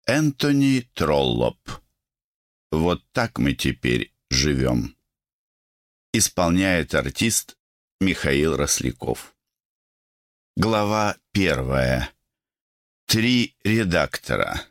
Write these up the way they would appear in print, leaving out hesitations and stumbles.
Энтони Троллоп. Вот так мы теперь живем. Исполняет артист Михаил Росляков. Глава 1. 3 редактора.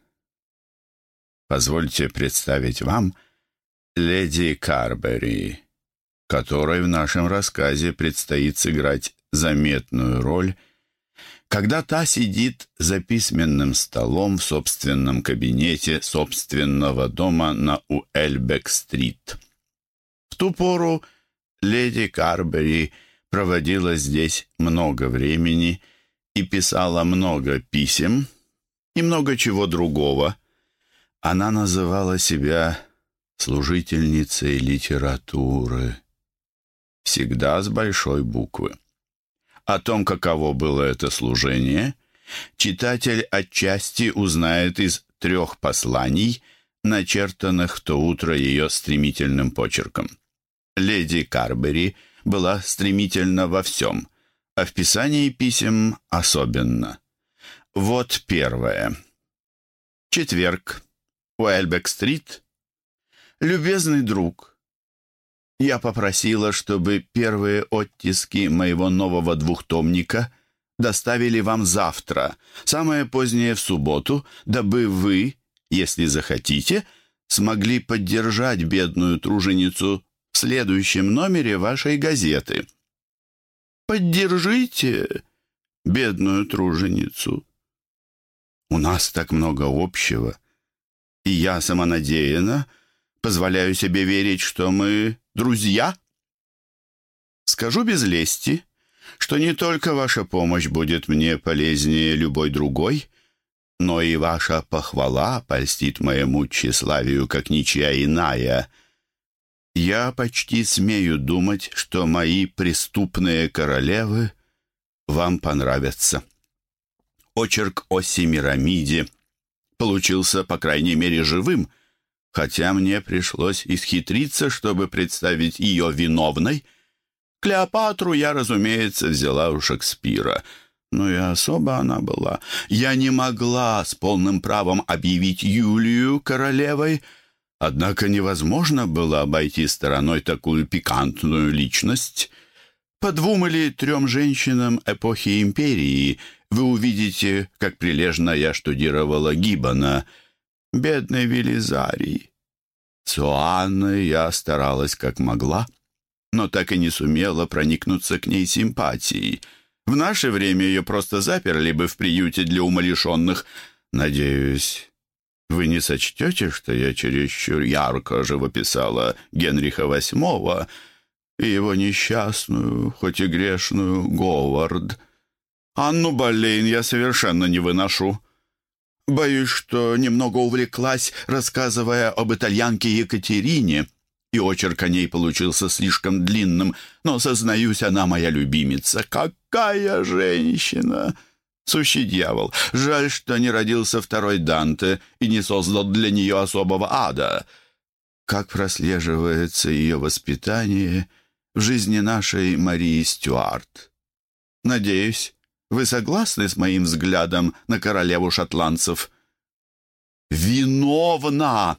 Позвольте представить вам леди Карбери, которой в нашем рассказе предстоит сыграть заметную роль, когда та сидит за письменным столом в собственном кабинете собственного дома на Уэльбек-стрит. В ту пору леди Карбери проводила здесь много времени и писала много писем и много чего другого. Она называла себя служительницей литературы, всегда с большой буквы. О том, каково было это служение, читатель отчасти узнает из 3 посланий, начертанных в то утро ее стремительным почерком. Леди Карбери была стремительна во всем, а в писании писем особенно. Вот первое. Четверг. Уэльбек-стрит. Любезный друг, я попросила, чтобы первые оттиски моего нового 2-томника доставили вам завтра, самое позднее в субботу, дабы вы, если захотите, смогли поддержать бедную труженицу в следующем номере вашей газеты. Поддержите бедную труженицу. У нас так много общего, и я самонадеянна позволяю себе верить, что мы друзья. Скажу без лести, что не только ваша помощь будет мне полезнее любой другой, но и ваша похвала польстит моему тщеславию, как ничья иная. Я почти смею думать, что мои преступные королевы вам понравятся. Очерк о Семирамиде получился, по крайней мере, живым, хотя мне пришлось исхитриться, чтобы представить ее виновной. Клеопатру я, разумеется, взяла у Шекспира, но и особо она была. Я не могла с полным правом объявить Юлию королевой, однако невозможно было обойти стороной такую пикантную личность. По 2 или 3 женщинам эпохи империи вы увидите, как прилежно я штудировала Гиббона. Бедный Велизарий. С Иоанной я старалась как могла, но так и не сумела проникнуться к ней симпатией. В наше время ее просто заперли бы в приюте для умалишенных. Надеюсь, вы не сочтете, что я чересчур ярко живописала Генриха VIII и его несчастную, хоть и грешную, Говард. Анну Болейн я совершенно не выношу. Боюсь, что немного увлеклась, рассказывая об итальянке Екатерине, и очерк о ней получился слишком длинным, но, сознаюсь, она моя любимица. Какая женщина! Сущий дьявол! Жаль, что не родился 2-й Данте и не создал для нее особого ада. Как прослеживается ее воспитание в жизни нашей Марии Стюарт. Надеюсь, вы согласны с моим взглядом на королеву шотландцев? Виновна!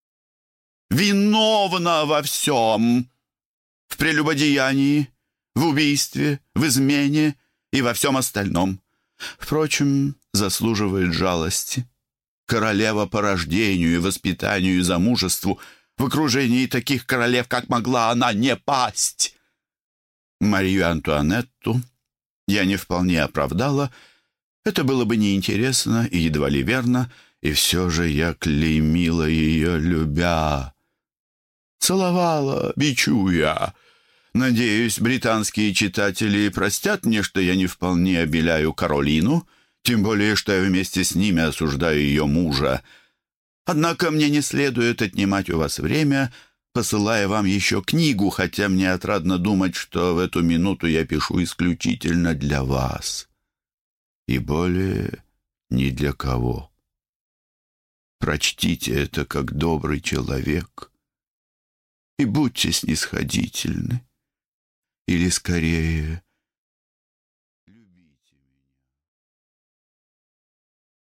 Виновна во всем! В прелюбодеянии, в убийстве, в измене и во всем остальном. Впрочем, заслуживает жалости. Королева по рождению и воспитанию и замужеству, в окружении таких королев, как могла она не пасть. Марию Антуанетту я не вполне оправдала. Это было бы неинтересно и едва ли верно, и все же я клеймила ее, любя. Целовала, бичуя. Надеюсь, британские читатели простят мне, что я не вполне обеляю Каролину, тем более, что я вместе с ними осуждаю ее мужа. Однако мне не следует отнимать у вас время, посылая вам еще книгу, хотя мне отрадно думать, что в эту минуту я пишу исключительно для вас и более ни для кого. Прочтите это как добрый человек и будьте снисходительны, или, скорее,